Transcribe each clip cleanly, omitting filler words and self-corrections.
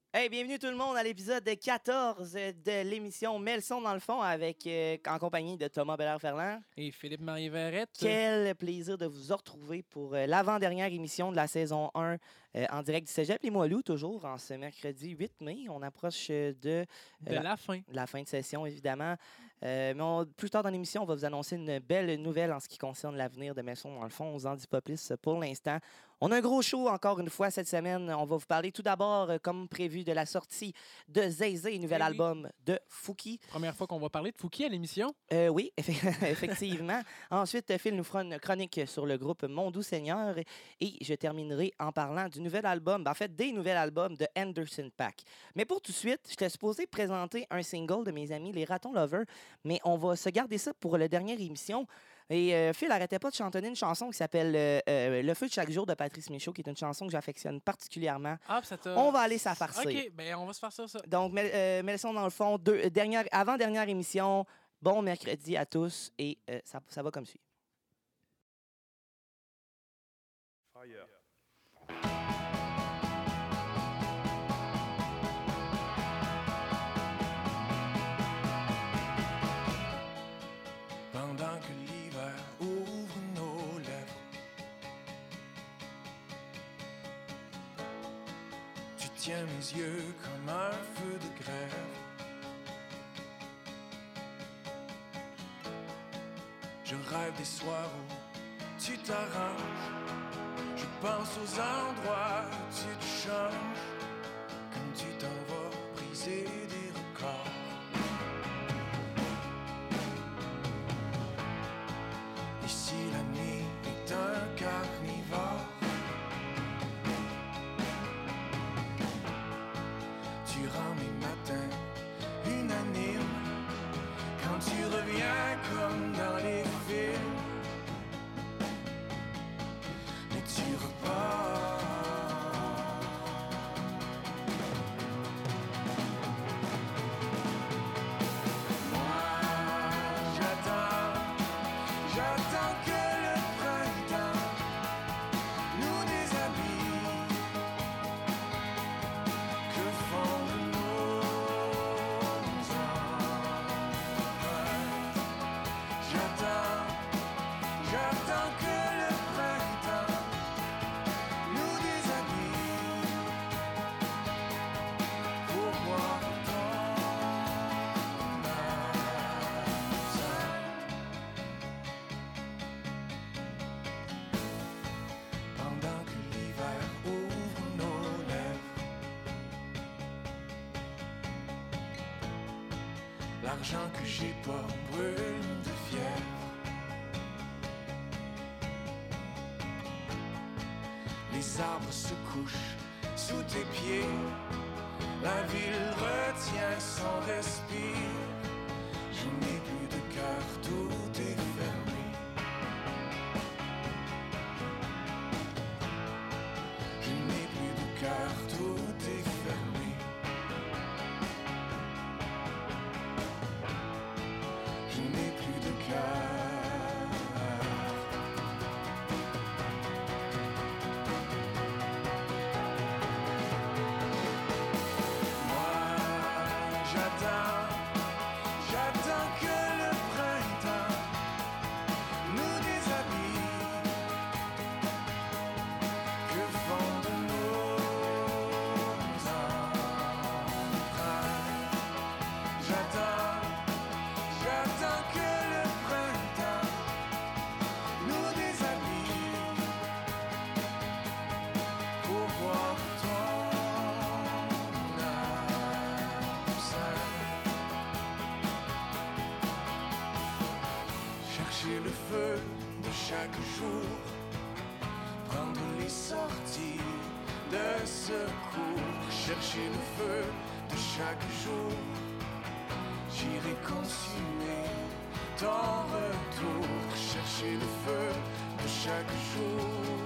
Hey, bienvenue tout le monde à l'épisode 14 de l'émission Mets le son dans le fond avec en compagnie de Thomas Bellard-Ferland. Et Philippe-Marie Verrette. Quel plaisir de vous retrouver pour l'avant-dernière émission de la saison 1 en direct du Cégep Limoilou, toujours en ce mercredi 8 mai. On approche de la fin. La fin de session, évidemment. Mais plus tard dans l'émission, on va vous annoncer une belle nouvelle en ce qui concerne l'avenir de Mets le son dans le fond. On vous en dit pas plus pour l'instant. On a un gros show encore une fois cette semaine. On va vous parler tout d'abord, comme prévu, de la sortie de Zézé, nouvel album de Fouki. Première fois qu'on va parler de Fouki à l'émission. Oui, effectivement. Ensuite, Phil nous fera une chronique sur le groupe Mon Doux Seigneur. Et je terminerai en parlant du nouvel album, en fait, des nouveaux albums de Anderson .Paak. Mais pour tout de suite, j'étais supposé présenter un single de mes amis, les Ratons Lovers, mais on va se garder ça pour la dernière émission. Et Phil n'arrêtait pas de chantonner une chanson qui s'appelle Le feu de chaque jour de Patrice Michaud, qui est une chanson que j'affectionne particulièrement. Ah, ça t'a... On va aller s'affarcer. OK, ben on va se faire ça. Donc, mets le son dans le fond. Avant-dernière émission. Bon mercredi à tous et ça va comme suit. Fire. Pendant que l'hiver ouvre nos lèvres, tu tiens mes yeux comme un feu de grève. Je rêve des soirs où tu t'arranges. Je pense aux endroits où tu te changes. Comme tu t'en vas briser des records. Ici la nuit est un carnivore. Tu rends mes matins unanimes. Quand tu reviens comme dans les films. Mais tu repars. J'attends que le printemps nous déshabille. Que font de nos empreintes. J'attends que le printemps nous déshabille. Pour voir ton absence. Pendant que l'hiver ouvre nos lèvres, l'argent que j'ai pas brûle de fièvre. Les arbres se couchent sous tes pieds. La ville retient son respire. Je n'ai plus de cœur, tout est fermé. Je n'ai plus de cœur, tout est fermé. Je n'ai plus de cœur. Moi, j'attends que le printemps nous déshabille. Que font de nos empreintes. J'attends que le printemps nous déshabille. Pour voir ton absence. Chercher le feu de chaque jour. Prendre les sorties de secours. Chercher le feu de chaque jour. J'irai consumer ton retour. Chercher le feu de chaque jour.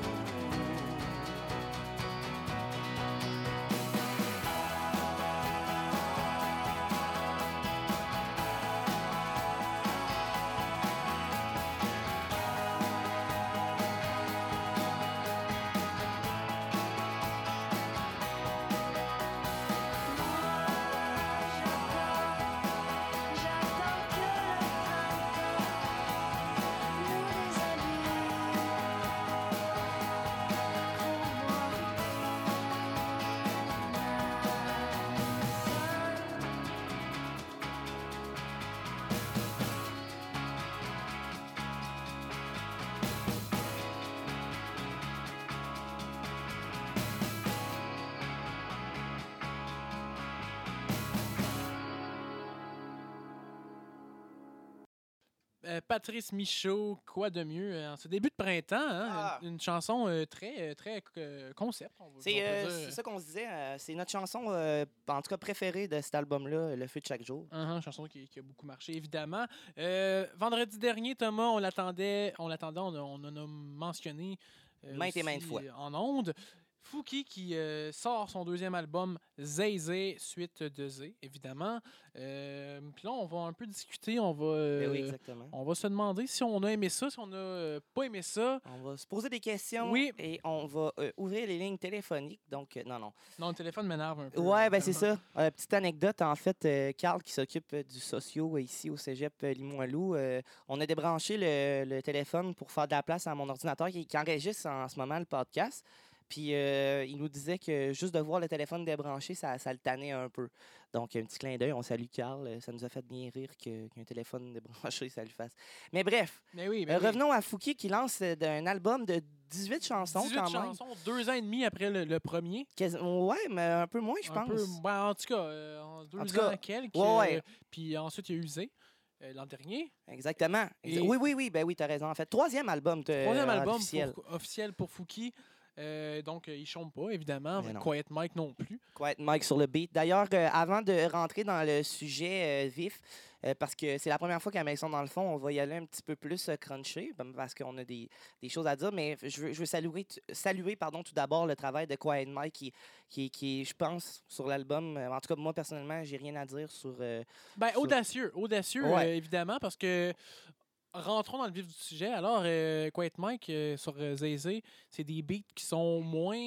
Patrice Michaud, quoi de mieux en ce début de printemps, hein? Ah. Une chanson très concept. On peut C'est dire. ça qu'on se disait. C'est notre chanson, en tout cas, préférée de cet album-là, Le Feu de chaque jour. Une chanson qui a beaucoup marché, évidemment. Vendredi dernier, Thomas, on l'attendait, on en a mentionné Maintes et aussi, maintes fois. En ondes. Fouki qui sort son deuxième album, Zay, suite de Zay, évidemment. Puis là, on va un peu discuter, Ben oui, exactement. on va se demander si on a aimé ça, si on n'a pas aimé ça. On va se poser des questions Oui. et on va ouvrir les lignes téléphoniques. Donc, non. Non, le téléphone m'énerve un peu. Ouais, ben c'est tellement. ça. Petite anecdote, en fait, Carl qui s'occupe du socio ici au cégep Limoilou, on a débranché le téléphone pour faire de la place à mon ordinateur qui enregistre en ce moment le podcast. Puis il nous disait que juste de voir le téléphone débranché, ça le tannait un peu. Donc, un petit clin d'œil. On salue Carl. Ça nous a fait bien rire qu'un téléphone débranché, ça le fasse. Mais bref, Mais oui, mais oui. revenons à Fouki qui lance un album de 18 chansons 18 quand même. chansons, 2 ans et demi après le premier. Ouais, mais un peu moins, je Un pense. peu, ben, en tout cas, en 2 En tout cas, ans quelques. ouais. Puis ensuite, il y a usé l'an dernier. Exactement. Et- Oui, ben oui, t'as raison. En fait, troisième album Troisième album officiel. officiel pour Fouki. Donc, il chôme pas, évidemment. Mais non. Quiet Mike non plus. Quiet Mike sur le beat. D'ailleurs, avant de rentrer dans le sujet vif, parce que c'est la première fois qu'à Maison dans le fond, on va y aller un petit peu plus crunché, parce qu'on a des choses à dire, mais je veux saluer tout d'abord le travail de Quiet Mike qui je pense, sur l'album. En tout cas, moi, personnellement, j'ai rien à dire sur... Ben, sur- audacieux, Ouais. évidemment, parce que rentrons dans le vif du sujet. Alors, Quiet Mike sur Zay, c'est des beats qui sont moins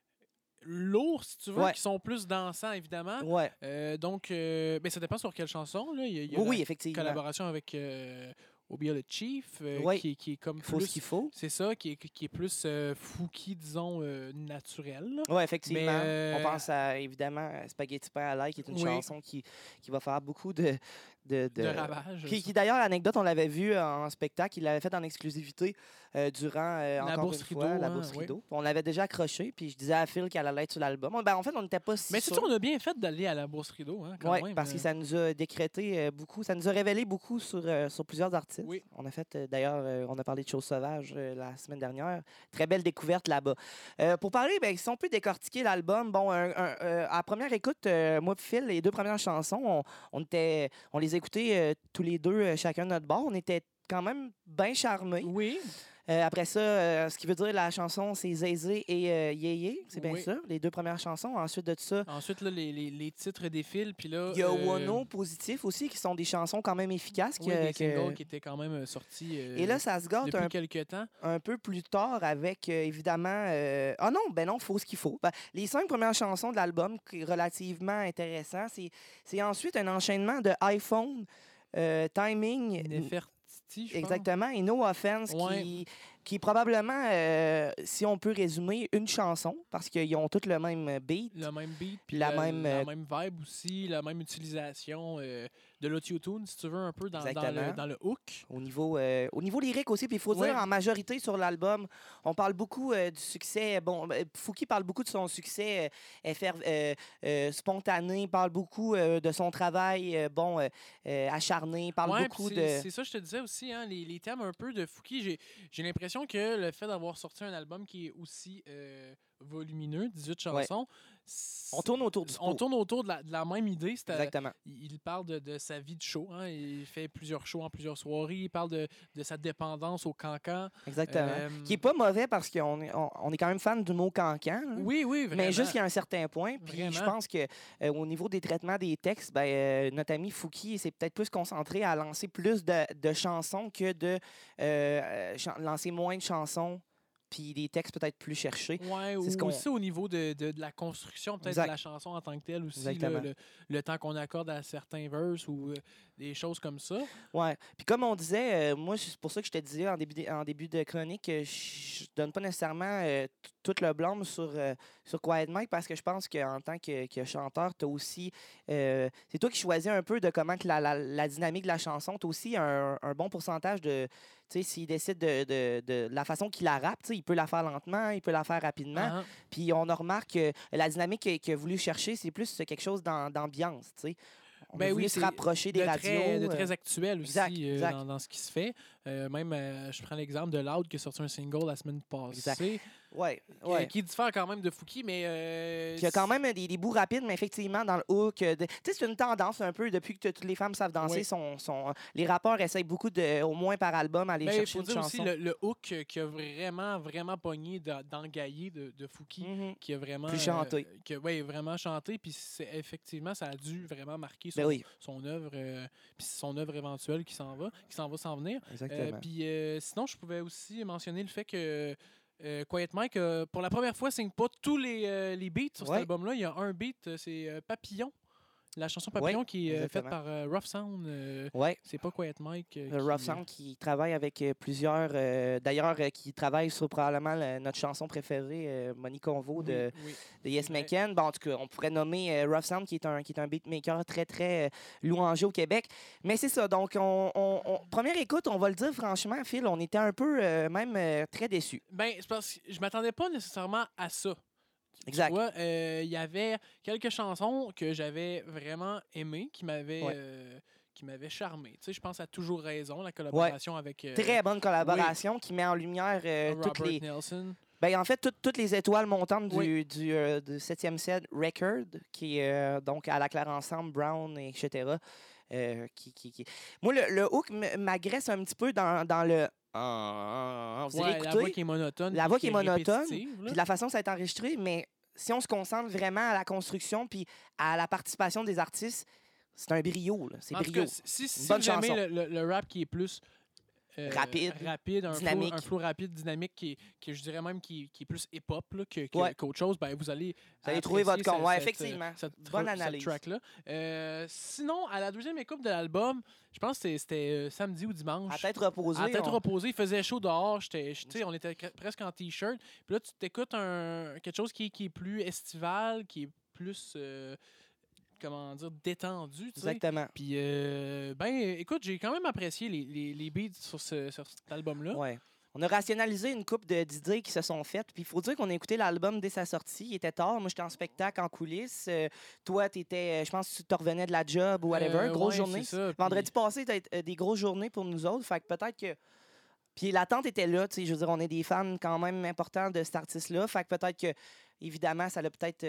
lourds, si tu veux, Ouais. qui sont plus dansants, évidemment. Ouais. Donc, ben, ça dépend sur quelle chanson. Là. Il y a Oui, la effectivement. collaboration avec Obia le Chief, Ouais. qui est comme Il faut ce plus... qu'il faut. C'est ça, qui est plus Fouki, disons, naturel. là. Oui, effectivement. Mais, On pense à, évidemment, à Spaghetti Pain à l'ail, qui est une Oui. chanson qui va faire beaucoup de De ravage. Qui d'ailleurs, l'anecdote, on l'avait vu en spectacle, il l'avait fait en exclusivité durant, encore Bourse une fois, Rideau, la hein, Bourse oui. Rideau. On l'avait déjà accroché, puis je disais à Phil qu'elle allait être sur l'album. Ben, en fait, on n'était pas si Mais c'est sûr. sûr, on a bien fait d'aller à la Bourse Rideau, hein, quand Oui, même. parce que ça nous a décrété beaucoup, ça nous a révélé beaucoup sur plusieurs artistes. Oui. On a fait, d'ailleurs, on a parlé de Choses sauvages la semaine dernière. Très belle découverte là-bas. Pour parler, ben, si on peut décortiquer l'album, bon, à première écoute, moi et Phil, les deux premières chansons, on les écoutait tous les deux, chacun de notre bord. On était quand même bien charmés. Oui. Après ça, ce qui veut dire la chanson, c'est Zézé et Yéyé, c'est bien Oui. ça, les deux premières chansons. Ensuite de ça, Ensuite, là, les titres défilent, puis là... il y a Wono, Positif aussi, qui sont des chansons quand même efficaces. Oui, des singles qui étaient quand même sortis Et là, ça se gâte depuis quelques temps. un peu plus tard avec, évidemment... Ah non, ben non, faut ce qu'il faut. Ben, les 5 premières chansons de l'album, qui est relativement intéressant, c'est ensuite un enchaînement de iPhone, Timing... Nefertiti, je pense. Exactement, et No Offense, Ouais. qui est probablement, si on peut résumer, une chanson, parce qu'ils ont tous le même beat. Le même beat, puis La la même, même vibe aussi, la même utilisation de l'autotune, si tu veux, un peu Exactement. dans le hook. Au niveau lyrique aussi, puis il faut Ouais. dire, en majorité sur l'album, on parle beaucoup du succès. Bon, Fouki parle beaucoup de son succès spontané, il parle beaucoup de son travail acharné, il parle Ouais, beaucoup puis de... c'est ça, je te disais aussi, hein, les thèmes un peu de Fouki. J'ai l'impression que le fait d'avoir sorti un album qui est aussi volumineux, 18 chansons, On tourne autour du on pot. tourne autour de la même idée. Exactement. Il parle de sa vie de show. Hein, il fait plusieurs shows en plusieurs soirées. Il parle de sa dépendance au cancan. Exactement. Qui n'est Euh, pas mauvais parce qu'on est quand même fan du mot cancan. hein. Oui, oui, vraiment. Mais jusqu'à un certain point. Puis je Vraiment. pense que au niveau des traitements des textes, notre ami Fouki s'est peut-être plus concentré à lancer plus de chansons que de lancer moins de chansons puis des textes peut-être plus cherchés. Ouais, C'est ce ou qu'on- aussi au niveau de la construction, peut-être Exact. de la chanson en tant que telle aussi. Exactement. Le temps qu'on accorde à certains verses ou des choses comme ça. Ouais. Puis comme on disait, moi, c'est pour ça que je te disais en début de chronique, que je donne pas nécessairement tout le blâme sur Quiet Mike parce que je pense qu'en tant que chanteur, tu as aussi... c'est toi qui choisis un peu de comment que la dynamique de la chanson. Tu as aussi un bon pourcentage de... Tu sais, s'il décide de la façon qu'il la rappe, tu sais, il peut la faire lentement, il peut la faire rapidement. Ah, Puis on a remarqué que la dynamique qu'il a voulu chercher, c'est plus quelque chose d'ambiance, tu sais. on a voulu se rapprocher des radios. De très actuel aussi exact, exact. Dans ce qui se fait. Même, je prends l'exemple de Loud qui a sorti un single la semaine passée. Ouais. Qui diffère quand même de Fouki, mais... Qui a quand même des bouts rapides, mais effectivement, dans le hook... Tu sais, c'est une tendance un peu, depuis que toutes les femmes savent danser, les rappeurs essayent beaucoup, au moins par album, aller chercher une chanson. Il faut dire aussi le hook qui a vraiment, vraiment pogné dans le gaillé de Fouki, qui a vraiment... Plus chanté. Vraiment chanté, puis effectivement, ça a dû vraiment marquer son œuvre, puis son œuvre éventuelle qui s'en va s'en venir. Exactement. Puis sinon, je pouvais aussi mentionner le fait que Quiet Mike, pour la première fois, signe pas tous les beats sur cet album-là. Il y a un beat, c'est Papillon. La chanson Papillon qui est faite par Rough Sound. C'est pas Quiet Mike. Rough Sound qui travaille avec plusieurs... D'ailleurs, qui travaille sur probablement notre chanson préférée, Money Convo de Yes McCann. Bon, en tout cas, on pourrait nommer Rough Sound qui est un beatmaker très, très louangé au Québec. Mais c'est ça. Donc, première écoute, on va le dire franchement, Phil, on était un peu même très déçus. Ben, c'est parce que je m'attendais pas nécessairement à ça. Exact. Tu vois, il y avait quelques chansons que j'avais vraiment aimées, qui m'avaient charmé. Tu sais, je pense à Toujours Raison, la collaboration avec... Très bonne collaboration qui met en lumière toutes les... Nelson. Ben, en fait, toutes les étoiles montantes du 7e set Record, qui est donc à la claire ensemble, Brown, etc. Moi, le hook m'agresse un petit peu dans le... Vous allez écouter. La voix qui est monotone. La voix qui est monotone, puis la façon dont ça a été enregistré, mais si on se concentre vraiment à la construction puis à la participation des artistes, c'est un brio. C'est brio. Si vous aimez le rap qui est plus... rapide, dynamique. Un flow rapide, dynamique, qui je dirais même qui est plus hip-hop qu'autre chose, ben vous allez trouver votre compte. Oui, effectivement. Bonne analyse. Cette track-là. Sinon, à la deuxième écoute de l'album, je pense que c'était samedi ou dimanche. À tête reposée. À tête reposée. Il faisait chaud dehors. On était presque en T-shirt. Puis là, tu t'écoutes quelque chose qui est plus estival, qui est plus... détendu. Exactement. Puis, écoute, j'ai quand même apprécié les beats sur cet album-là. Ouais. On a rationalisé une couple d'idées qui se sont faites. Puis il faut dire qu'on a écouté l'album dès sa sortie. Il était tard. Moi, j'étais en spectacle en coulisses. Toi, t'étais, je pense que tu te revenais de la job ou whatever. Grosse journée. Ça, Vendredi passé, c'était des grosses journées pour nous autres. Fait que peut-être que... Puis l'attente était là. Je veux dire, on est des fans quand même importants de cet artiste-là. Fait que peut-être que, évidemment, ça l'a peut-être...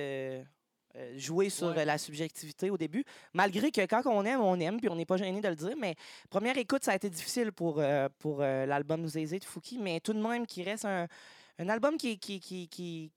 jouer sur la subjectivité au début, malgré que quand on aime, puis on n'est pas gêné de le dire, mais première écoute, ça a été difficile pour l'album Zézé de Fouki, mais tout de même, qui reste un album qui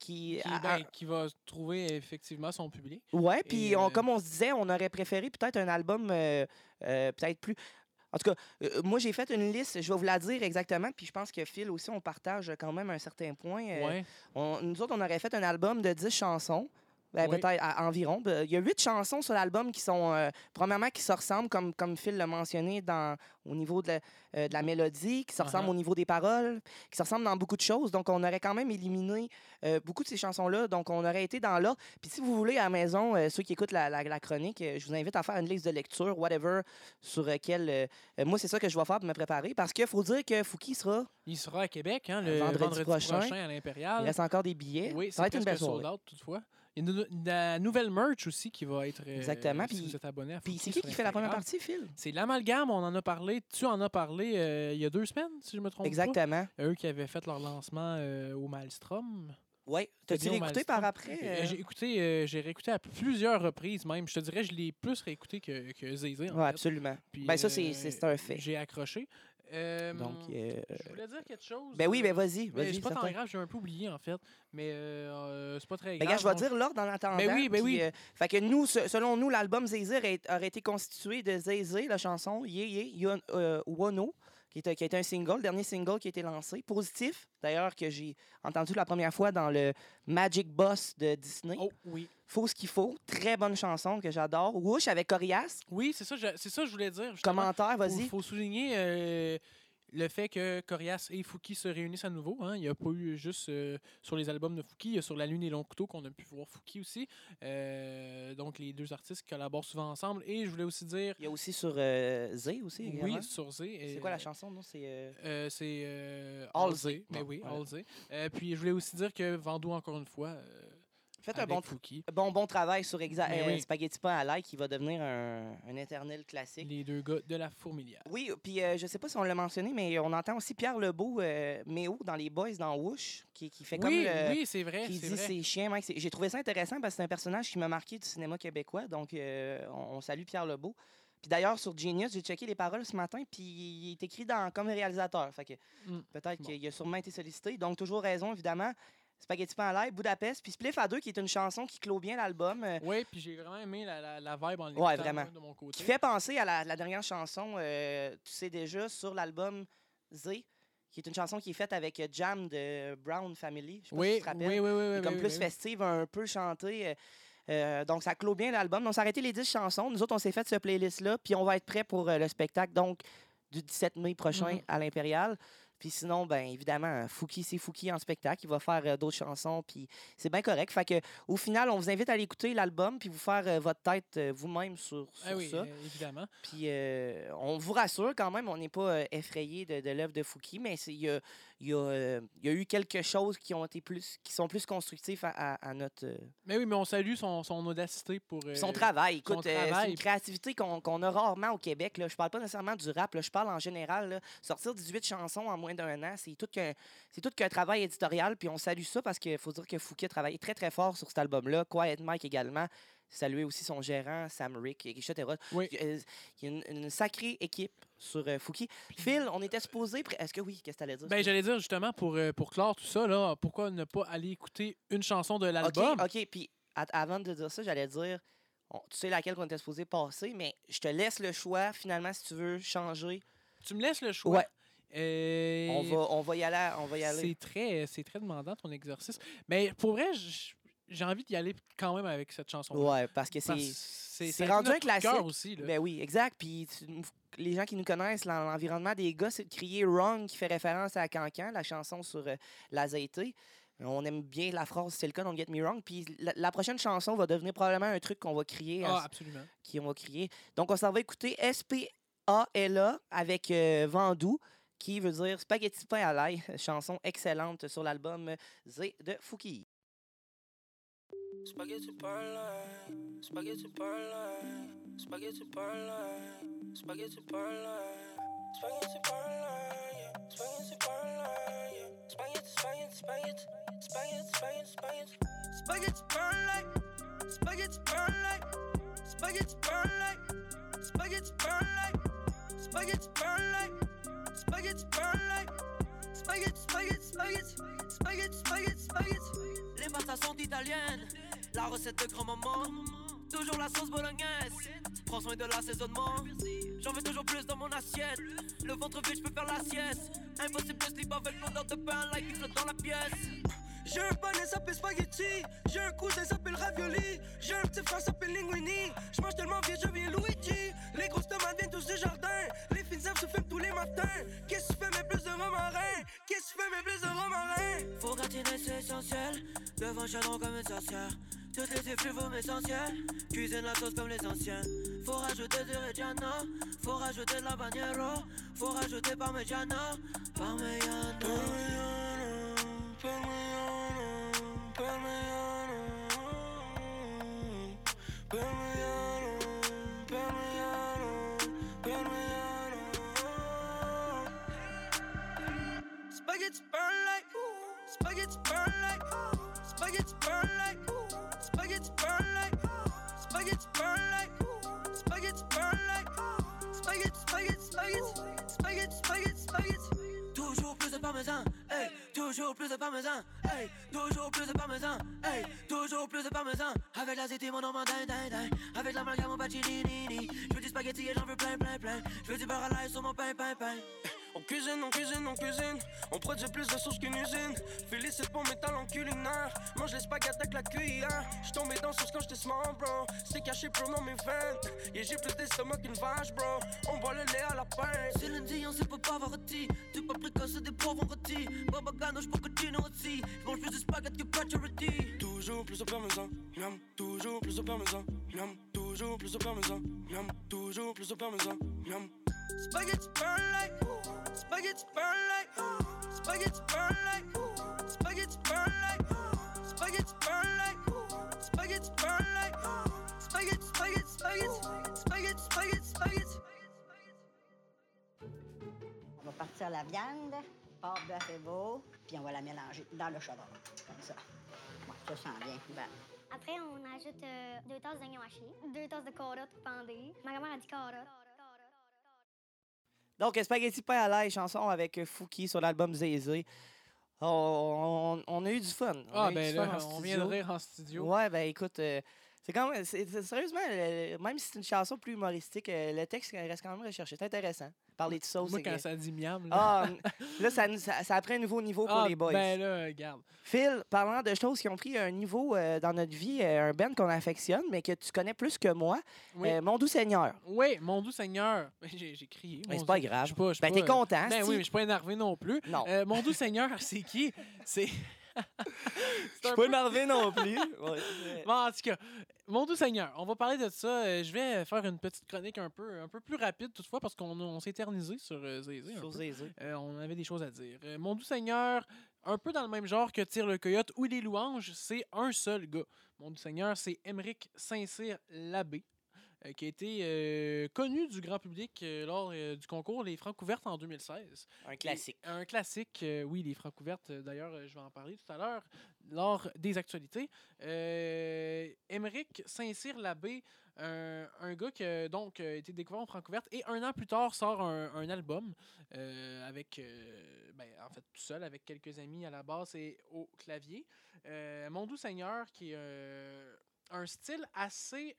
va trouver effectivement son public. Ouais, puis comme on se disait, on aurait préféré peut-être un album peut-être plus... En tout cas, moi, j'ai fait une liste, je vais vous la dire exactement, puis je pense que Phil aussi, on partage quand même un certain point. Nous autres, on aurait fait un album de 10 chansons. Peut-être environ. Il y a 8 chansons sur l'album qui sont, premièrement, qui se ressemblent, comme Phil l'a mentionné, au niveau de la mélodie, qui se ressemblent au niveau des paroles, qui se ressemblent dans beaucoup de choses. Donc, on aurait quand même éliminé beaucoup de ces chansons-là. Donc, on aurait été dans l'ordre. Puis, si vous voulez, à la maison, ceux qui écoutent la chronique, je vous invite à faire une liste de lecture, whatever, sur laquelle... moi, c'est ça que je vais faire pour me préparer. Parce qu'il faut dire que Fouki sera... Il sera à Québec, le vendredi prochain à l'Impérial. Il reste encore des billets. Oui, ça va être une belle sold out, toutefois. Il y a la nouvelle merch aussi qui va être... Exactement. Si vous êtes abonné à Fouki. Puis c'est qui fait la première partie, Phil? C'est l'Amalgame, on en a parlé. Tu en as parlé il y a 2 semaines, si je me trompe pas. Exactement. Eux qui avaient fait leur lancement au Maelstrom. Oui. T'as-tu réécouté par après? J'ai réécouté à plusieurs reprises même. Je te dirais, je l'ai plus réécouté que Zézé. Oui, absolument. Puis, ça, c'est un fait. J'ai accroché. Donc, je voulais dire quelque chose. Ben oui, vas-y. C'est pas tant grave, j'ai un peu oublié en fait. Mais c'est pas très grave. Regarde, je vais dire l'ordre en attendant. Ben oui. Fait que nous, selon nous, l'album Zézé aurait été constitué de Zézé, la chanson Wono, qui a été un single, le dernier single qui a été lancé. Positif, d'ailleurs, que j'ai entendu la première fois dans le Magic Boss de Disney. Oh oui. Faut ce qu'il faut. Très bonne chanson que j'adore. Whoosh avec Corias. Oui, c'est ça que je voulais dire. Commentaire, vas-y. Il faut souligner le fait que Corias et Fouki se réunissent à nouveau. Hein. Il n'y a pas eu juste sur les albums de Fouki, il y a sur La Lune et Longs Couteaux qu'on a pu voir Fouki aussi. Donc, les 2 artistes qui collaborent souvent ensemble. Et je voulais aussi dire... Il y a aussi sur Zé aussi, également. Oui, sur Zé. C'est quoi la chanson, non? C'est All Zé. Mais oui, All Zé. Puis, je voulais aussi dire que Vandou, encore une fois... Faites avec un Fouki. bon travail sur Oui. Spaghetti Pain à l'ail qui va devenir un éternel classique. Les deux gars de la Fourmilière. Oui, puis je sais pas si on l'a mentionné, mais on entend aussi Pierre Lebeau, Méo, dans Les Boys, dans Whoosh, qui fait comme le... Oui, c'est vrai. qui c'est dit vrai. c'est chiant, Mike. J'ai trouvé ça intéressant parce que c'est un personnage qui m'a marqué du cinéma québécois. Donc, on salue Pierre Lebeau. Puis d'ailleurs, sur Genius, j'ai checké les paroles ce matin, puis il est écrit comme réalisateur. Fait que peut-être Bon. qu'il a sûrement été sollicité. Donc, toujours raison, évidemment. Spaghetti Pain à l'ail, Budapest, puis Spliff à 2, qui est une chanson qui clôt bien l'album. Oui, puis j'ai vraiment aimé la vibe en l'écoutant, Ouais, vraiment. de mon côté. Qui fait penser à la dernière chanson, tu sais déjà, sur l'album Z, qui est une chanson qui est faite avec Jam de Brown Family. Je sais pas si tu te rappelles. Oui. Qui est comme plus oui. festive, un peu chantée. Donc, ça clôt bien l'album. Donc, ça a arrêté les 10 chansons. Nous autres, on s'est fait ce playlist-là, puis on va être prêts pour le spectacle, donc, du 17 mai prochain à l'Impérial. Puis sinon, bien évidemment, Fouki, c'est Fouki en spectacle. Il va faire d'autres chansons, puis c'est bien correct. Fait que, au final, on vous invite à aller écouter l'album, puis vous faire votre tête vous-même sur Oui, ça. évidemment. Puis on vous rassure quand même, on n'est pas effrayé de l'œuvre de Fouki, mais il y a eu quelque chose qui sont plus constructifs à notre... Mais oui, mais on salue son audacité pour... son travail. Écoute, son c'est travail. une créativité qu'on a rarement au Québec. Là. Je parle pas nécessairement du rap, là. Je parle en général. Là. Sortir 18 chansons en moins d'un an, c'est tout qu'un travail éditorial. Puis on salue ça parce qu'il faut dire que Fouki a travaillé très, très fort sur cet album-là. Quiet Mike également. Saluer aussi son gérant, Sam Rick, etc. Oui. Il y a une sacrée équipe sur Fouki. Phil, on était supposé... Est-ce que oui? Qu'est-ce que tu allais dire? Ben, j'allais dire justement, pour clore tout ça, là, pourquoi ne pas aller écouter une chanson de l'album? OK. Puis avant de dire ça, j'allais dire... tu sais laquelle qu'on était supposé passer, mais je te laisse le choix, finalement, si tu veux changer. Tu me laisses le choix. Ouais. On On va y aller. C'est très demandant, ton exercice. Mais pour vrai, j'ai envie d'y aller quand même avec cette chanson-là. Ouais, parce que c'est rendu un classique. Aussi, là. Ben oui, exact. Puis les gens qui nous connaissent, l'environnement des gars, c'est de crier Wrong qui fait référence à Cancan, la chanson sur la Zayté. On aime bien la phrase, c'est le cas, don't get me wrong. Puis la prochaine chanson va devenir probablement un truc qu'on va crier. Absolument. On va crier. Donc, on s'en va écouter SPALA avec Vandou, qui veut dire Spaghetti Pain à l'ail. Chanson excellente sur l'album Z de Fouki. Spaghetti pain l'ail, spaghetti pain l'ail, spaghetti pain l'ail, spaghetti pain l'ail, spaghetti pain l'ail, spaghetti pain l'ail, spaghetti spaghetti spaghetti spaghetti spaghetti pain l'ail, spaghetti pain l'ail, spaghetti pain l'ail, spaghetti pain l'ail, spaghetti pain l'ail, spaghetti pain l'ail, spaghetti spaghetti. Les pastas sont italiennes, la recette de grand-maman, toujours la sauce bolognaise. Prends soin de l'assaisonnement, j'en veux toujours plus dans mon assiette. Le ventre vide, je peux faire la sieste. Impossible de slip avec l'odeur de pain like qui flotte dans la pièce. J'ai un panais s'appelle spaghetti, j'ai un cousin s'appelle ravioli, j'ai un petit frère s'appelle linguini. Je mange tellement vieux, je viens Luigi. Les grosses tomates viennent tous du jardin, les fines herbes se fument tous les matins. Qu'est-ce que tu fais mais plus de romarin? Qu'est-ce que tu fais mais plus de romarin? Faut gratiner, c'est essentiel, devant chaudron comme une sorcière. Toutes les effluves vont essentiel, cuisine la sauce comme les anciens. Faut rajouter du Reggiano, faut rajouter de la Bagnero, faut rajouter Parmigiano, Parmigiano. Spaghetti burn like, spaghetti burn like, spaghetti burn like, spaghetti burn like, spaghetti burn like, spaghetti burn like, spaghetti. Toujours plus de parmesan, hey, toujours plus de parmesan, hey, toujours plus de parmesan, hey, toujours plus de parmesan. Avec la zété, mon nom m'en dingue, dingue, dingue. Avec la marque, mon bacini. Je veux du spaghetti et j'en veux plein, plein, plein. Je veux du beurre à l'ail sur mon pain, pain, pain. On cuisine, on cuisine, on cuisine. On produit plus de sauce qu'une usine. Félicite pour mes talents culinaires. Mange les spaghettis avec la cuillère. J'suis tombé dans sauce quand j'étais small, bro. C'est caché pour dans mes veines. Yeah, j'ai plus d'estomac qu'une vache, bro. On boit le lait à la pain. C'est lundi, on sait pas Pavarotti. Du paprika, c'est des poivrons rôtis. Baba Ganoush pour Cotino aussi. J'mange plus de spaghettis que Pacioretty. Toujours plus de parmesan, miam. Toujours plus de parmesan, miam. Toujours plus de parmesan, miam. Toujours plus de parmesan, miam. Spaghetti burn like, spaghetti burn like, spaghetti burn like, spaghetti burn like, spaghetti burn like, On va partir la viande, porc, bœuf et veau, puis on va la mélanger dans le chaudron, comme ça. Ouais, ça sent bien. Ben. Après, on ajoute 2 tasses d'oignons hachés, 2 tasses de carottes pendées. Ma grand-mère a dit carottes. Donc, Spaghetti pain à l'ail, chanson avec Fouki sur l'album Zézé. On a eu du fun. Ah, ben là, on vient de rire en studio. Ouais, ben écoute, c'est quand même. Sérieusement, même si c'est une chanson plus humoristique, le texte reste quand même recherché. C'est intéressant. Parler de sauce. Moi, quand ça dit miam. Là, là ça a pris un nouveau niveau pour les boys. Ben là, regarde. Phil, parlant de choses qui ont pris un niveau dans notre vie, un band qu'on affectionne, mais que tu connais plus que moi, Oui. Mon Doux Seigneur. Oui, Mon Doux Seigneur. J'ai crié. Mais c'est pas grave. Je suis Ben, t'es content, Ben si? oui, mais je suis pas énervé non plus. Non. Mon Doux Seigneur, c'est qui? C'est. Je suis pas énervé non plus. Ouais. Bon, en tout cas, Mon Doux Seigneur, on va parler de ça. Je vais faire une petite chronique un peu plus rapide toutefois parce qu'on s'est éternisé sur Zézé. Sur Zézé. On avait des choses à dire. Mon Doux Seigneur, un peu dans le même genre que Tire le Coyote ou Les Louanges, c'est un seul gars. Mon Doux Seigneur, c'est Émeric Saint-Cyr Labbé, qui a été connu du grand public lors du concours Les Francouvertes en 2016. Un classique. Un classique, oui, les Francouvertes. D'ailleurs, je vais en parler tout à l'heure lors des actualités. Émeric Saint-Cyr Labbé, un gars qui donc, a été découvert en Francouvertes et 1 an plus tard sort un album avec, en fait, tout seul, avec quelques amis à la basse et au clavier. Mon Doux Seigneur, qui est un style assez...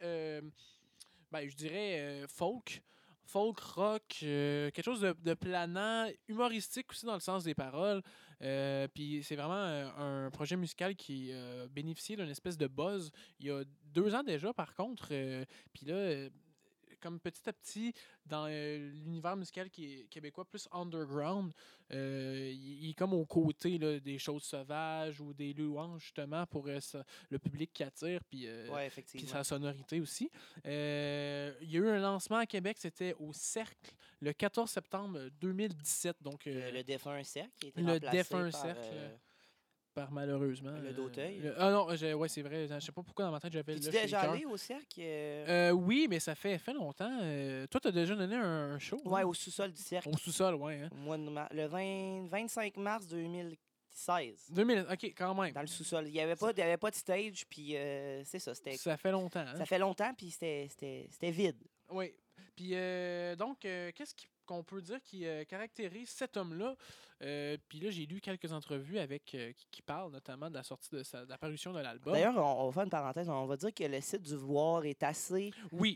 je dirais folk rock, quelque chose de planant, humoristique aussi dans le sens des paroles. Puis c'est vraiment un projet musical qui bénéficiait d'une espèce de buzz il y a 2 ans déjà, par contre. Puis là, comme petit à petit, dans l'univers musical qui est québécois, plus underground, il est comme aux côtés là, des choses sauvages ou des louanges, justement, pour le public qui attire, puis sa sonorité aussi. Il y a eu un lancement à Québec, c'était au Cercle, le 14 septembre 2017. Donc, le défunt Cercle qui a été le remplacé défunt par, Cercle. Par malheureusement. Le d'Auteuil. Non, ouais, c'est vrai. Je sais pas pourquoi dans ma tête j'avais le. Tu déjà allé au Cercle? Oui, mais ça fait longtemps. Toi, tu as déjà donné un show? Ouais, hein? au sous-sol du Cercle. Au sous-sol, ouais. Hein? Au mois de le 25 mars 2016. 2000, ok, quand même. Dans le sous-sol. Il n'y avait pas de stage, puis c'est ça. Ça fait longtemps. Hein? Ça fait longtemps, puis c'était vide. Oui. Puis donc, qu'est-ce qu'on peut dire qui caractérise cet homme-là? Puis là, j'ai lu quelques entrevues avec qui parlent notamment de la sortie de la parution de l'album. D'ailleurs, on va faire une parenthèse. On va dire que le site du Voir est assez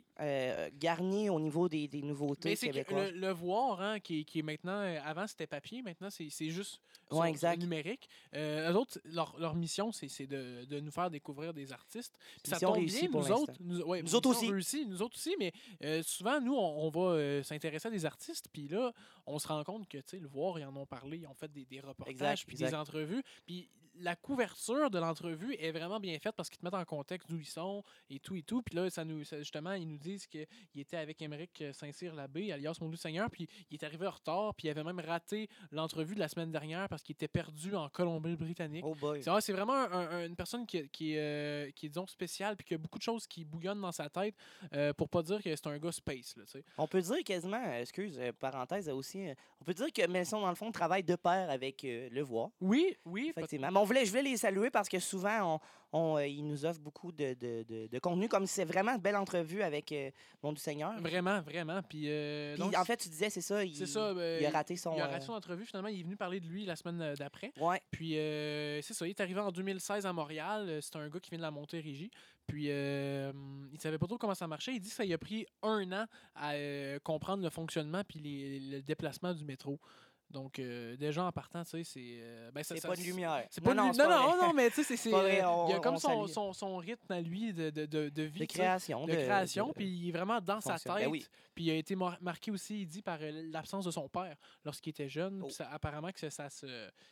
garni au niveau des nouveautés québécoises. Le Voir, hein, qui est maintenant... avant, c'était papier. Maintenant, c'est juste numérique. Eux autres, leur mission, c'est de nous faire découvrir des artistes. Puis ça tombe bien, nous autres. Nous autres aussi, mais souvent, nous, on va s'intéresser à des artistes. Puis là, on se rend compte que, tu sais, le Voir, ils en ont parlé. Ils ont fait des reportages puis des entrevues. Puis la couverture de l'entrevue est vraiment bien faite parce qu'ils te mettent en contexte d'où ils sont et tout. Puis là, justement, ils nous disent qu'il était avec Émeric Saint-Cyr Labbé, alias Mon Doux Seigneur, puis il est arrivé en retard, puis il avait même raté l'entrevue de la semaine dernière parce qu'il était perdu en Colombie-Britannique. Oh boy. C'est vraiment une personne qui est, disons, spéciale puis qui a beaucoup de choses qui bouillonnent dans sa tête pour pas dire que c'est un gars space. Là, on peut dire quasiment, parenthèse aussi, on peut dire que Melson, dans le fond, travaille de pair avec Le Voir. Oui. Effectivement. Mais je voulais les saluer parce que souvent, ils nous offrent beaucoup de contenu, comme c'est vraiment une belle entrevue avec Mon Doux Seigneur. Vraiment. Puis, donc, en fait, tu disais, c'est ça, il a raté son... Il a raté son entrevue, finalement. Il est venu parler de lui la semaine d'après. Ouais. Puis, c'est ça, il est arrivé en 2016 à Montréal. C'est un gars qui vient de la Montérégie. Puis, il savait pas trop comment ça marchait. Il dit que ça lui a pris 1 an à comprendre le fonctionnement puis le déplacement du métro. Donc, déjà en partant, tu sais, c'est... c'est pas de lumière. C'est pas non, mais tu sais, il y a comme son rythme à lui de vie. De création. Puis il est vraiment dans sa tête. Ben oui. Puis il a été marqué aussi, il dit, par l'absence de son père lorsqu'il était jeune. Puis apparemment que ça se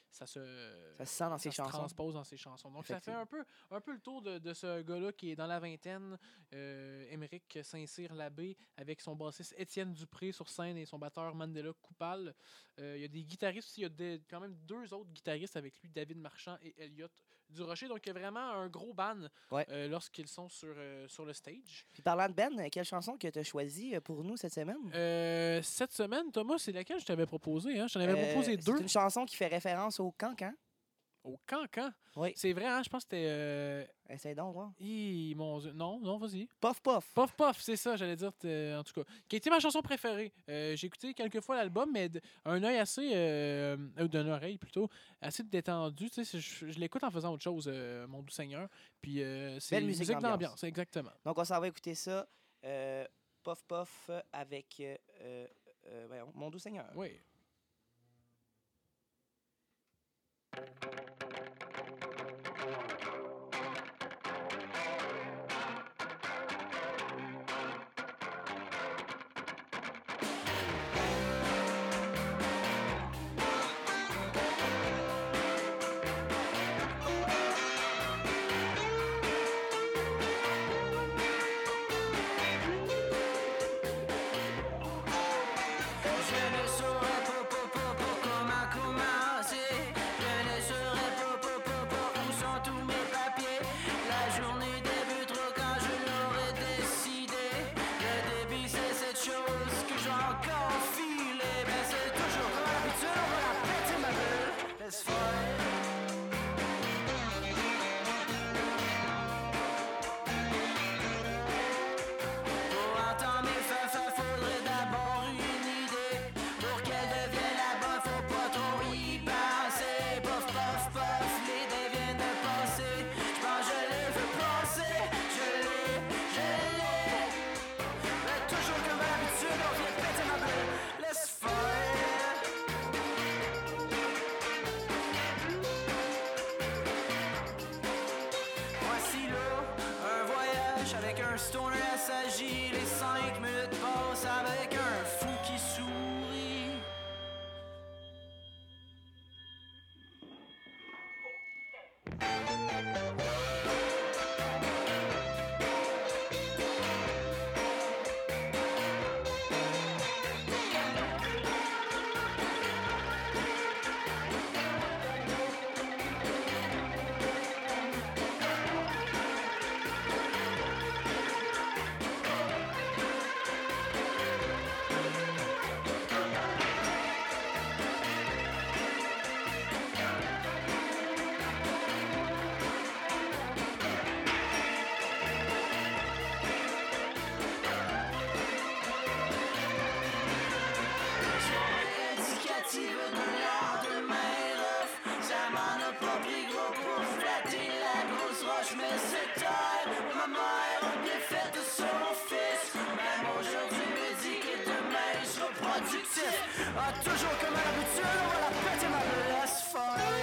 sent dans ses chansons. Transpose dans ses chansons. Donc, ça fait un peu le tour de ce gars-là qui est dans la vingtaine, Émeric Saint-Cyr Labbé, avec son bassiste Étienne Dupré sur scène et son batteur Mandela Coupal. Il y a des guitaristes aussi. Il y a quand même 2 autres guitaristes avec lui, David Marchand et Elliott du Rocher. Donc, il y a vraiment un gros ban lorsqu'ils sont sur le stage. Puis parlant de Ben, quelle chanson que tu as choisie pour nous cette semaine? Cette semaine, Thomas, c'est laquelle je t'avais proposé? Hein? Je t'en avais proposé 2. C'est une chanson qui fait référence au Cancan. Au Cancan? Oui. C'est vrai, hein? Je pense que c'était... Essaye donc, voir. Mon Dieu. Non, vas-y. Puff Puff. Puff Puff, c'est ça, j'allais dire, en tout cas. Qui a été ma chanson préférée. J'ai écouté quelques fois l'album, mais d'un œil assez... d'une oreille, plutôt, assez détendu. Tu sais, je l'écoute en faisant autre chose, Mon Doux Seigneur. Puis c'est belle musique d'ambiance, exactement. Donc, on s'en va écouter ça. Puff Puff avec voyons, Mon Doux Seigneur. Oui. Toujours comme à l'habitude, on va la péter ma bulle, laisse faire.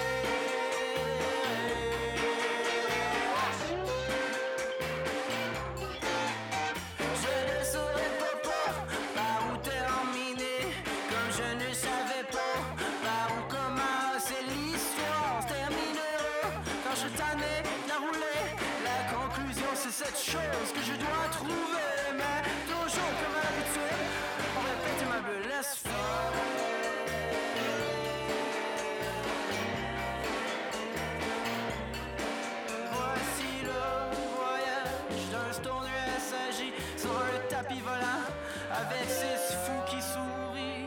Je ne saurais pas par où t'es emminé, comme je ne savais pas par où commencer l'histoire. Se terminera quand je t'en ai la rouler. La conclusion c'est cette chose que je dois trouver, mais toujours comme à l'habitude, on va péter ma bulle, laisse faire. Avec ces fous qui sourient.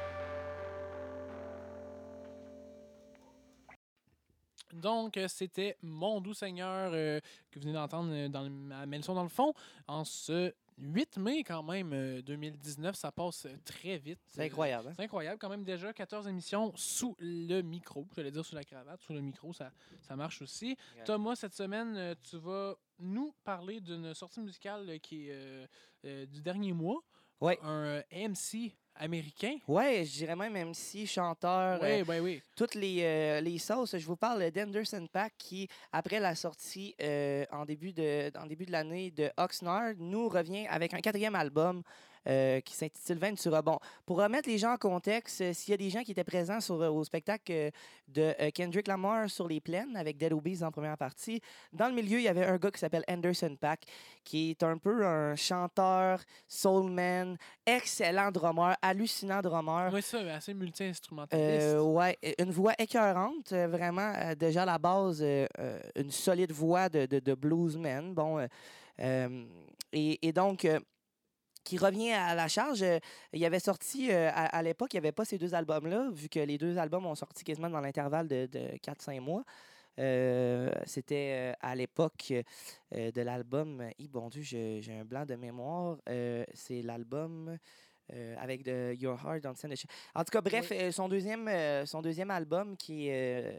Donc, c'était Mon Doux Seigneur que vous venez d'entendre à Melson dans le fond. En ce 8 mai, quand même, 2019, ça passe très vite. C'est incroyable. Hein? C'est incroyable. Quand même, déjà 14 émissions sous le micro. J'allais dire sous la cravate. Sous le micro, ça marche aussi. Yeah. Thomas, cette semaine, tu vas nous parler d'une sortie musicale qui est du dernier mois. Ouais. Un MC américain. Oui, je dirais même MC, chanteur. Oui. Toutes les sauces. Je vous parle d'Anderson .Paak qui, après la sortie en début de l'année de Oxnard, nous revient avec un 4e album qui s'intitule Ventura. Bon, pour remettre les gens en contexte, s'il y a des gens qui étaient présents au spectacle de Kendrick Lamar sur les plaines avec Dead Obies en première partie, dans le milieu, il y avait un gars qui s'appelle Anderson .Paak qui est un peu un chanteur, soulman, excellent drummer, hallucinant drummer. Oui, ça, assez multi-instrumentaliste. Ouais, une voix écœurante, vraiment. Déjà à la base, une solide voix de bluesman. Bon, et donc, qui revient à la charge. Il avait sorti, à l'époque, il n'y avait pas ces deux albums-là, vu que les deux albums ont sorti quasiment dans l'intervalle de 4-5 mois. C'était à l'époque de l'album. Bon Dieu, j'ai un blanc de mémoire. C'est l'album avec Your Heart Don't Send a Sh-. En tout cas, bref, oui. Son deuxième album qui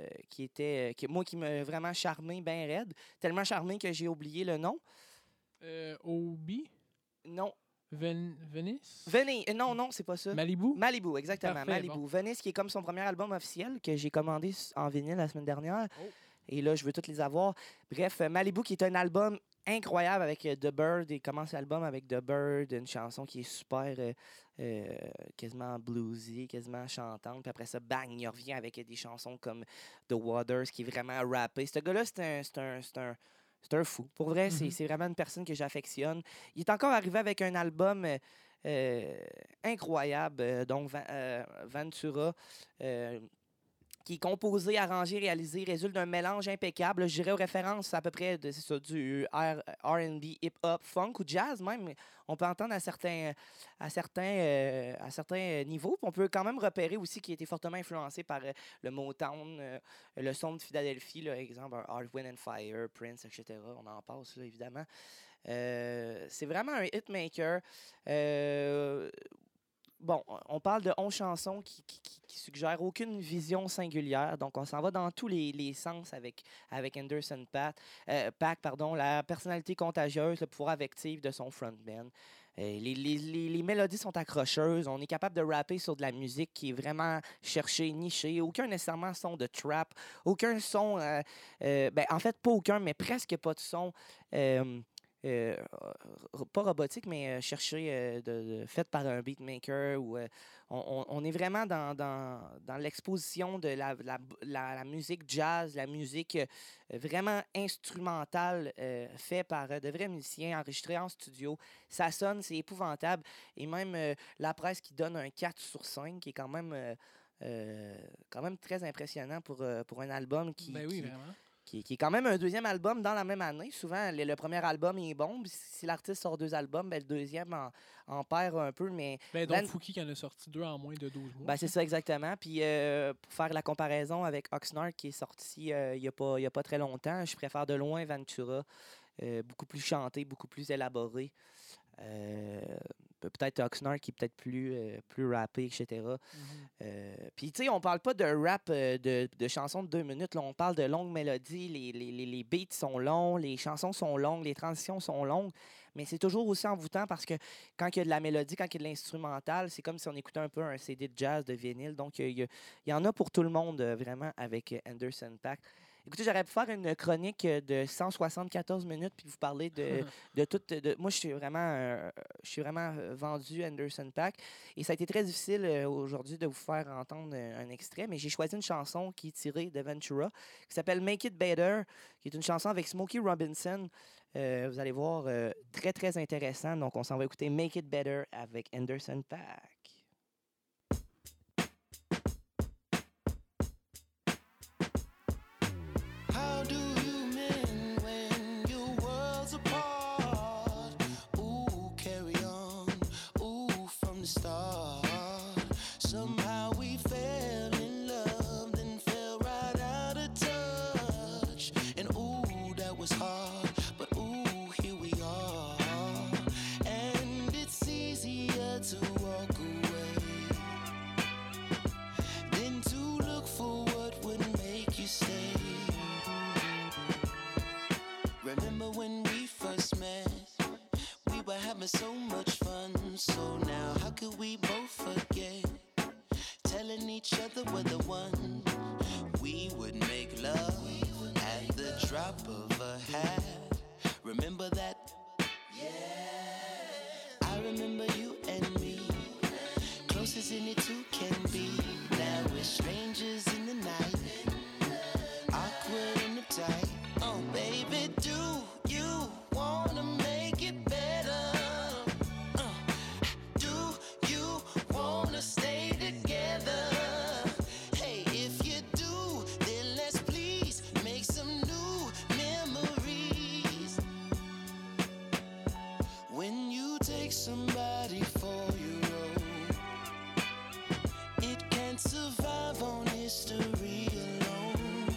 m'a vraiment charmé, bien raide. Tellement charmé que j'ai oublié le nom. Obi? Non. Venice? Non, c'est pas ça. Malibu? Malibu, exactement. Parfait, Malibu. Bon. Venice, qui est comme son premier album officiel que j'ai commandé en vinyle la semaine dernière. Oh. Et là, je veux toutes les avoir. Bref, Malibu, qui est un album incroyable avec The Bird. Il commence l'album avec The Bird, une chanson qui est super quasiment bluesy, quasiment chantante. Puis après ça, bang, il revient avec des chansons comme The Waters, qui est vraiment rappé. Ce gars-là, c'est un fou. Pour vrai, c'est vraiment une personne que j'affectionne. Il est encore arrivé avec un album incroyable, donc Ventura, qui est composé, arrangé, réalisé, résulte d'un mélange impeccable. Je dirais aux références à peu près du R&B, hip-hop, funk ou jazz même. On peut entendre à certains niveaux. Puis on peut quand même repérer aussi qu'il a été fortement influencé par le Motown, le son de Philadelphie, là, exemple Earth, Wind and Fire, Prince, etc. On en passe, là, évidemment. C'est vraiment un hitmaker. Bon, on parle de 11 chansons qui suggèrent aucune vision singulière. Donc, on s'en va dans tous les sens avec Anderson .Paak, la personnalité contagieuse, le pouvoir affectif de son frontman. Les mélodies sont accrocheuses. On est capable de rapper sur de la musique qui est vraiment cherchée, nichée. Aucun nécessairement son de trap. Aucun son... en fait, pas aucun, mais presque pas de son... pas robotique, mais cherché, fait par un beatmaker. On est vraiment dans l'exposition de la musique jazz, la musique vraiment instrumentale, faite par de vrais musiciens, enregistrés en studio. Ça sonne, c'est épouvantable. Et même la presse qui donne un 4/5, qui est quand même très impressionnant pour un album qui... Ben oui, vraiment. Qui est quand même un deuxième album dans la même année. Souvent, le premier album est bon. Si l'artiste sort 2 albums, le deuxième en perd un peu. Mais donc, Fouki qui en a sorti 2 en moins de 12 mois. C'est ça, exactement. Puis, pour faire la comparaison avec Oxnard, qui est sorti il n'y a pas très longtemps, je préfère de loin Ventura. Beaucoup plus chanté, beaucoup plus élaboré. Peut-être Oxnard qui est peut-être plus rappé, etc. Puis, tu sais, on parle pas de rap de chansons de 2 minutes. Là, on parle de longues mélodies. Les beats sont longs, les chansons sont longues, les transitions sont longues. Mais c'est toujours aussi envoûtant parce que quand il y a de la mélodie, quand il y a de l'instrumental, c'est comme si on écoutait un peu un CD de jazz, de vinyle. Donc, il y en a pour tout le monde, vraiment, avec Anderson .Paak. Écoutez, j'aurais pu faire une chronique de 174 minutes puis vous parler de tout. Moi, je suis vraiment vendu Anderson .Paak. Et ça a été très difficile aujourd'hui de vous faire entendre un extrait, mais j'ai choisi une chanson qui est tirée de Ventura, qui s'appelle Make It Better, qui est une chanson avec Smokey Robinson. Vous allez voir, très, très intéressant. Donc, on s'en va écouter Make It Better avec Anderson .Paak. So much fun, so now how could we both forget? Telling each other we're the one. We would make love at the drop of a hat. Remember that? Yeah. I remember you and me, close as any two can be. Now we're strangers in the night, awkward and uptight. Oh baby, do you wanna make it better? Do you want take somebody for your own. It can't survive on history alone.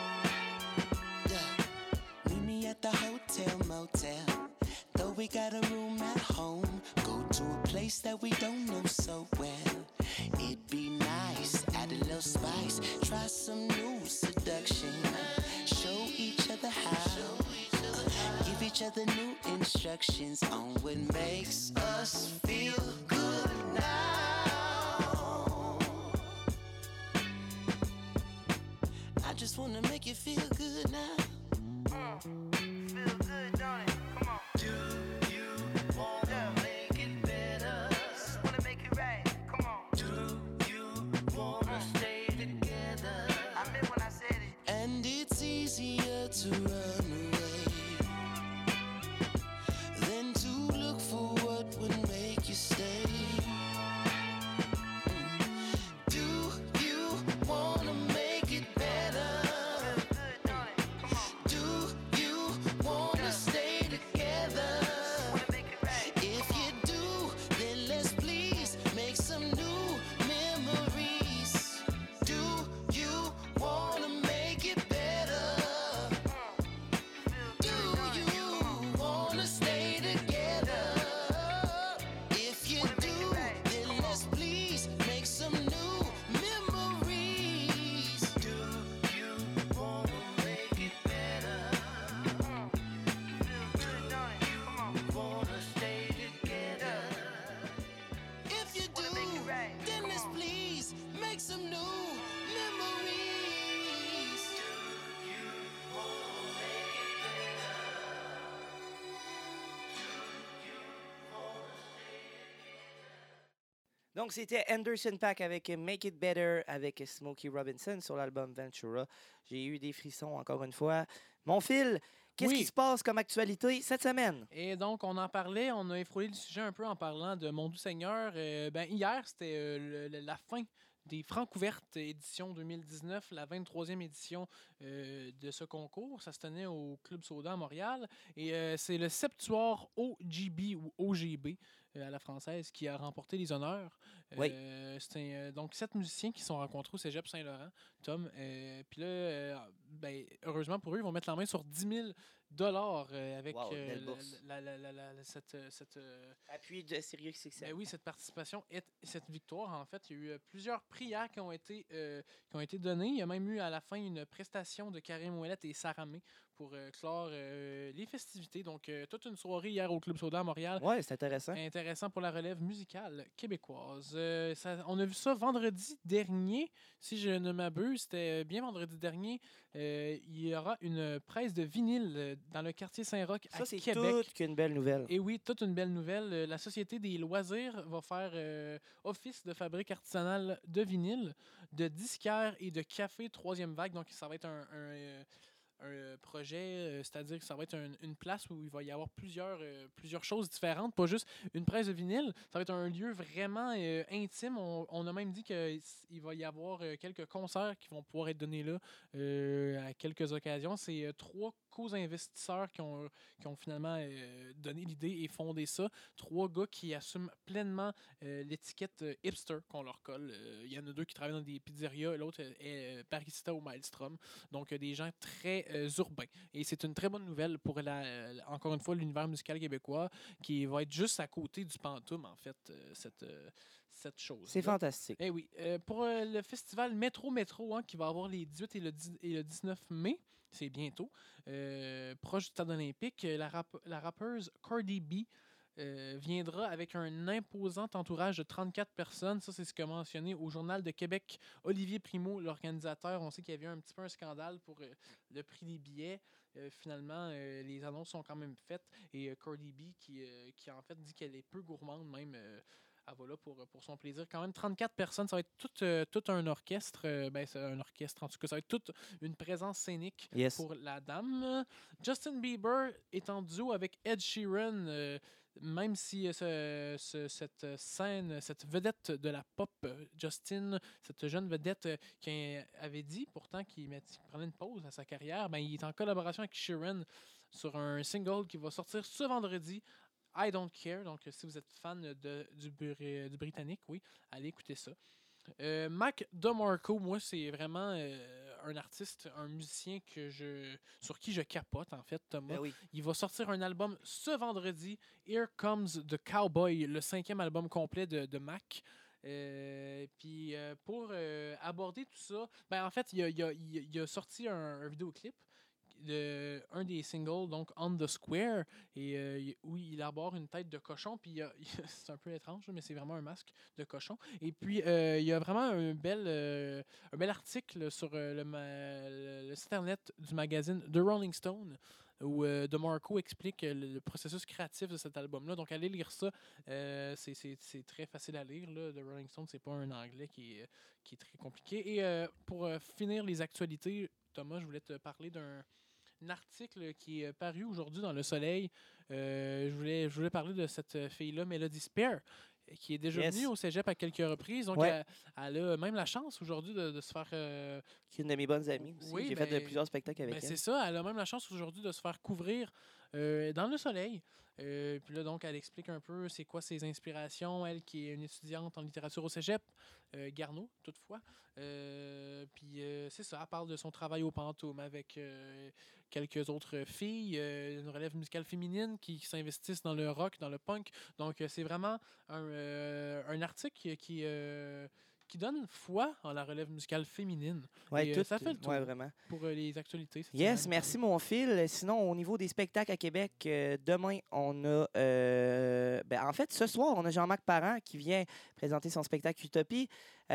Yeah. Meet me at the hotel motel. Though we got a room at home, go to a place that we don't know so well. It'd be nice, add a little spice, try some new seduction. Show each other how, give each other new instructions on what makes us feel good now. I just wanna make you feel good now. Feel good, don't it? Come on. Do you wanna make it better? Just wanna make it right. Come on. Do you wanna stay together? I meant when I said it. And it's easier to run away than to look for what would make you stay. Do you wanna make it better? Do you wanna stay together? If you do, then let's please make some new memories. Do you wanna make it better? Do you wanna stay together? If you do, then let's please make some new memories. Do you wanna make it better? Feel good, don't it? Come on. Wanna stay together? If you do, then let's please make some new memories. Do you wanna make it better? Donc, c'était Anderson .Paak avec Make It Better avec Smokey Robinson sur l'album Ventura. J'ai eu des frissons encore une fois. Mon Phil, qu'est-ce Oui. qui se passe comme actualité cette semaine? Et donc, on en parlait, on a effleuré le sujet un peu en parlant de Mon Doux Seigneur. Hier, c'était la fin des Francouvertes édition 2019, la 23e édition de ce concours. Ça se tenait au Club Soda à Montréal. Et c'est le septuor OGB ou OGB à la française qui a remporté les honneurs. Oui. C'était donc 7 musiciens qui se sont rencontrés au Cégep Saint-Laurent, Tom. Puis là, heureusement pour eux, ils vont mettre la main sur 10 000 $ avec Wow, belle bourse. cette Appui de Sirius XM. oui, cette participation et cette victoire, en fait, il y a eu plusieurs prières qui ont été données. Il y a même eu à la fin une prestation de Karim Ouellet et Sarah May pour clore les festivités. Donc, toute une soirée hier au Club Soda à Montréal. Ouais, c'est intéressant. Intéressant pour la relève musicale québécoise. On a vu ça vendredi dernier, si je ne m'abuse. C'était bien vendredi dernier. Il y aura une presse de vinyle dans le quartier Saint-Roch à Ça, c'est Québec. toute qu'une belle nouvelle. Et oui, toute une belle nouvelle. La Société des loisirs va faire office de fabrique artisanale de vinyle, de disquaire et de café troisième vague. Donc, ça va être un projet, c'est-à-dire que ça va être une place où il va y avoir plusieurs choses différentes, pas juste une presse de vinyle. Ça va être un lieu vraiment intime. On a même dit qu'il va y avoir quelques concerts qui vont pouvoir être donnés là à quelques occasions. C'est 3 co-investisseurs qui ont finalement donné l'idée et fondé ça. 3 gars qui assument pleinement l'étiquette hipster qu'on leur colle. Il y en a 2 qui travaillent dans des pizzerias, l'autre est barista au Maelstrom. Donc, des gens très urbains. Et c'est une très bonne nouvelle pour, encore une fois, l'univers musical québécois qui va être juste à côté du Pantoum, en fait, cette chose. C'est fantastique. Eh oui. Pour le festival Métro qui va avoir les 18 et le 19 mai, c'est bientôt, proche du stade olympique, la rappeuse Cardi B viendra avec un imposant entourage de 34 personnes. Ça, c'est ce qu'a mentionné au Journal de Québec Olivier Primo, l'organisateur. On sait qu'il y avait un petit peu un scandale pour le prix des billets. Finalement, les annonces sont quand même faites. Et Cardi B, qui en fait dit qu'elle est peu gourmande même, elle va là pour son plaisir. Quand même, 34 personnes, ça va être tout un orchestre. C'est un orchestre, en tout cas, ça va être toute une présence scénique pour la dame. Justin Bieber est en duo avec Ed Sheeran. Même si cette scène, cette vedette de la pop, Justin, cette jeune vedette qui avait dit pourtant qu'il prenait une pause à sa carrière, il est en collaboration avec Sheeran sur un single qui va sortir ce vendredi I Don't Care. Donc, si vous êtes fan du britannique, oui, allez écouter ça. Mac DeMarco, moi, c'est vraiment un artiste, un musicien sur qui je capote, en fait, Thomas. Ben oui. Il va sortir un album ce vendredi, Here Comes the Cowboy, le 5e album complet de Mac. Puis pour aborder tout ça, ben en fait, il a sorti un vidéoclip un des singles, donc On the Square, et où il arbore une tête de cochon, puis c'est un peu étrange, mais c'est vraiment un masque de cochon. Et puis, il y a vraiment un bel article sur le site internet du magazine The Rolling Stone, où DeMarco explique le processus créatif de cet album-là. Donc, allez lire ça. C'est très facile à lire. Là. The Rolling Stone, c'est pas un anglais qui est très compliqué. Et pour finir les actualités, Thomas, je voulais te parler d'un article qui est paru aujourd'hui dans Le Soleil. Je voulais parler de cette fille-là, Melody Spear, qui est déjà venue au cégep à quelques reprises. Donc, elle a même la chance aujourd'hui de se faire... Qui est une de mes bonnes amies aussi. Oui, J'ai fait plusieurs spectacles avec elle. C'est ça, elle a même la chance aujourd'hui de se faire couvrir dans Le Soleil. Puis là, donc, elle explique un peu c'est quoi ses inspirations. Elle qui est une étudiante en littérature au cégep, Garneau, toutefois. Puis c'est ça, elle parle de son travail au Pantoum avec quelques autres filles, une relève musicale féminine qui s'investissent dans le rock, dans le punk. Donc, c'est vraiment un article qui donne foi en la relève musicale féminine. Oui, ça fait le tour vraiment. Pour les actualités. Yes, merci mon Phil. Sinon, au niveau des spectacles à Québec, demain, on a... en fait, ce soir, on a Jean-Marc Parent qui vient présenter son spectacle Utopie.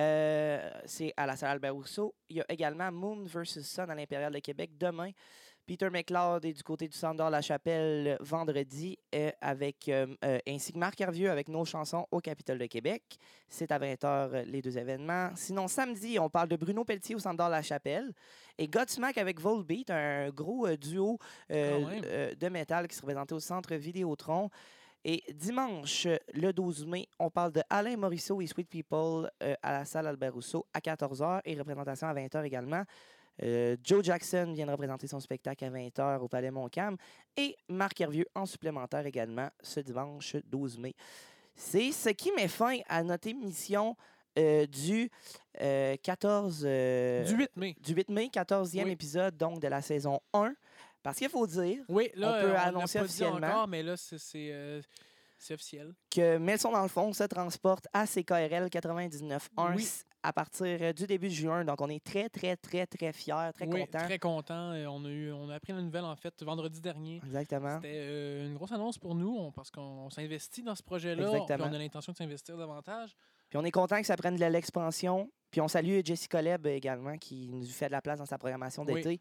C'est à la salle Albert Rousseau. Il y a également Moon vs. Sun à l'Impérial de Québec demain. Peter McLeod est du côté du Centre d'Or-la-Chapelle vendredi, ainsi que Marc Hervieux avec Nos chansons au Capitole de Québec. C'est à 20h les deux événements. Sinon, samedi, on parle de Bruno Pelletier au Centre d'Or-la-Chapelle et Godsmack avec Volbeat, un gros duo de métal qui se représentait au Centre Vidéotron. Et dimanche, le 12 mai, on parle de Alain Morisseau et Sweet People à la salle Albert Rousseau à 14h et représentation à 20h également. Joe Jackson vient de représenter son spectacle à 20h au Palais Montcalm et Marc Hervieux en supplémentaire également ce dimanche 12 mai. C'est ce qui met fin à notre émission du 14... du 8 mai. Du 8 mai, 14e épisode donc de la saison 1. Parce qu'il faut dire, oui, là, on peut annoncer officiellement encore, mais là, c'est officiel. Que Maison dans le fond se transporte à CKRL 99.1 à partir du début de juin. Donc, on est très, très, très, très fiers, très contents. Très contents. On a appris la nouvelle, en fait, vendredi dernier. Exactement. C'était une grosse annonce pour nous parce qu'on s'investit dans ce projet-là. Puis on a l'intention de s'investir davantage. Puis on est content que ça prenne de l'expansion. Puis on salue Jessica Leb également, qui nous fait de la place dans sa programmation d'été,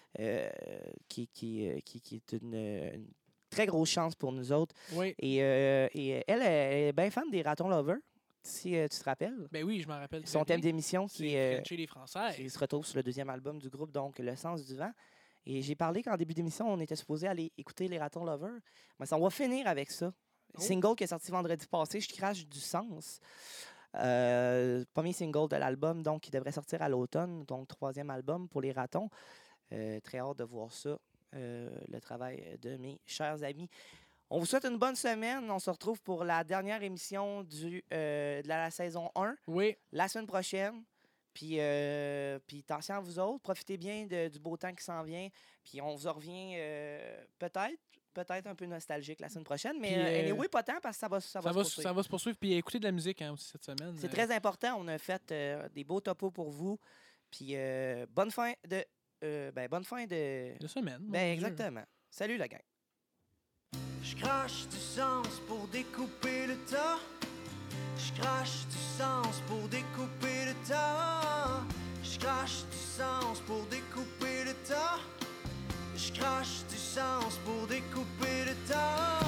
qui est une très grosse chance pour nous autres. Oui. Et elle est bien fan des Ratons Lovers, si tu te rappelles. Ben oui, je m'en rappelle. Son thème d'émission qui se retrouve sur le deuxième album du groupe, donc Le Sens du Vent. Et j'ai parlé qu'en début d'émission, on était supposé aller écouter les Ratons Lovers. Mais ça, on va finir avec ça. Single qui est sorti vendredi passé, Je crache du sens. Premier single de l'album, donc qui devrait sortir à l'automne, donc troisième album pour les Ratons. Très hâte de voir ça, le travail de mes chers amis. On vous souhaite une bonne semaine. On se retrouve pour la dernière émission de la saison 1. Oui. La semaine prochaine. Puis attention à vous autres. Profitez bien du beau temps qui s'en vient. Puis on vous revient peut-être un peu nostalgique la semaine prochaine. Mais anyway, pas tant parce que ça va se poursuivre. Ça va se poursuivre. Puis écoutez de la musique aussi cette semaine. C'est très important. On a fait des beaux topos pour vous. Puis bonne fin de semaine. Ben exactement. Salut la gang. Je crache du sens pour découper le temps. Je crache du sens pour découper le temps. Je crache du sens pour découper le temps. Je crache du sens pour découper le temps.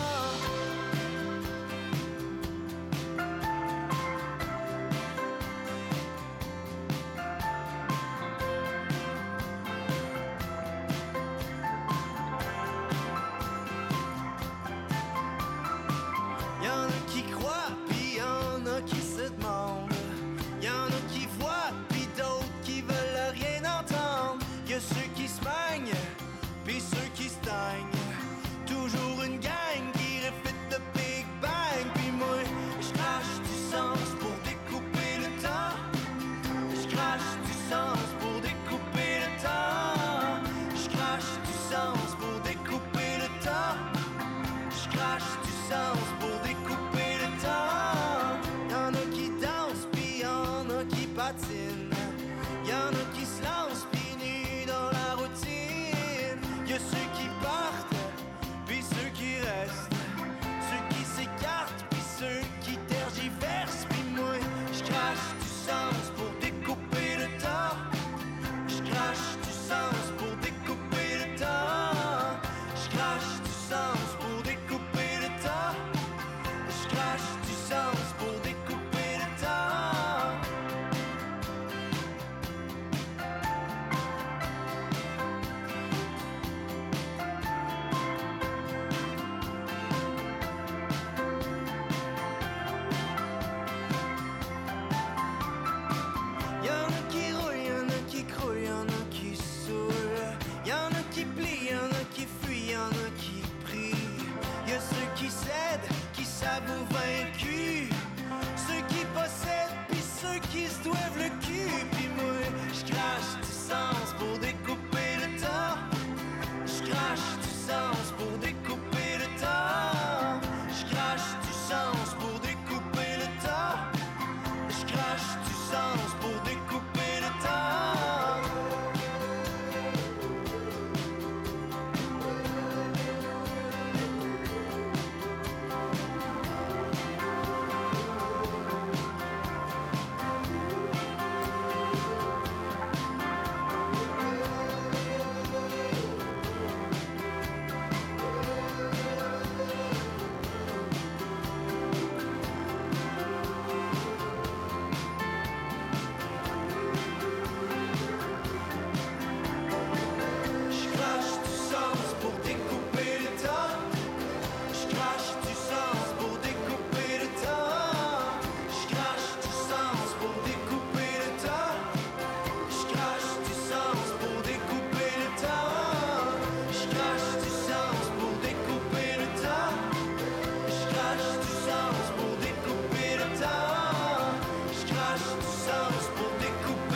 Ceux qui se magnent, puis ceux qui stagnent. Toujours une gang qui refait de paix. patine. Y'en a qui se lancent pieds nus dans la routine. Y'a ceux qui partent, puis ceux qui restent. Ceux qui s'écartent, puis ceux qui tergiversent. Puis moi, j'crache du sens pour découper le temps. J'crache du sens pour découper le temps. J'crache du sens pour découper le temps. J'crache du sens pour découper le temps. Y'en a qui roulent, y'en a qui croulent, y'en a qui saoulent. Y'en a qui plient, y'en a qui fuient, y'en a qui prient. Y'a ceux qui cèdent, qui s'avouent vaincus. Ceux qui possèdent, puis ceux qui se doivent le cul. Puis moi, j'crache du sens pour découper le temps. J'crache du sens pour découper le temps. J'crache du sens pour découper le temps. J'crache du sens pour découper le temps. J'crache du sens pour découper le temps. J'crache du sens pour découper le temps. J'crache du sens pour découper le temps. J'crache du sens pour découper le temps. J'crache du sens pour découper le temps. J'crache du sens pour découper le temps. J'crache du sens pour découper